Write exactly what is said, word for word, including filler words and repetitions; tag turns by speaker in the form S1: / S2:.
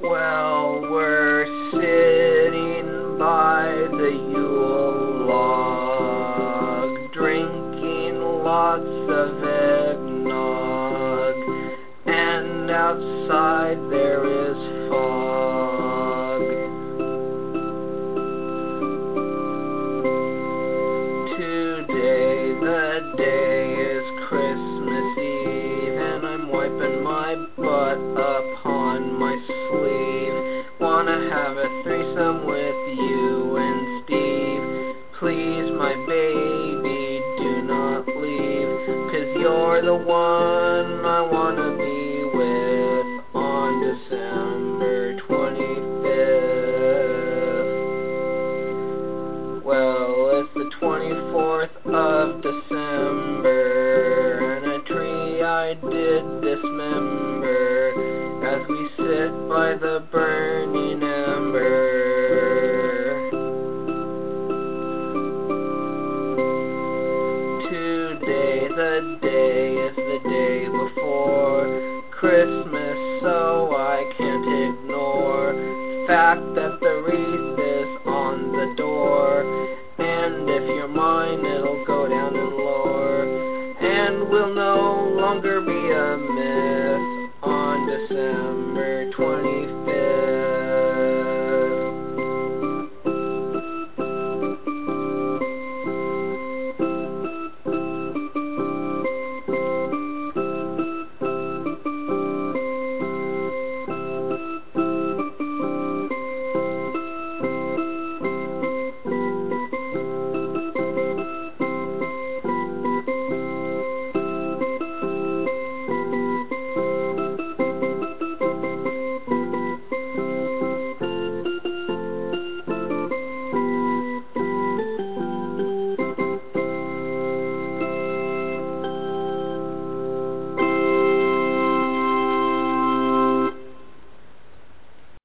S1: Well, we're sitting by the Yule log, drinking lots of eggnog, and outside there is fog. Today the day is Christmas Eve, and I'm wiping my butt upon my sleeve. Wanna have a threesome with you and Steve. Please, my baby, do not leave, 'cause you're the one I wanna be with on December twenty-fifth. Well, it's the twenty-fourth of December, and a tree I did dismember as we sit by the burning ember. Today the day is the day before Christmas, so I can't ignore the fact that the wreath is on the door, and if you're mine it'll go down in lore, and will no longer be a myth on December twenty-fifth.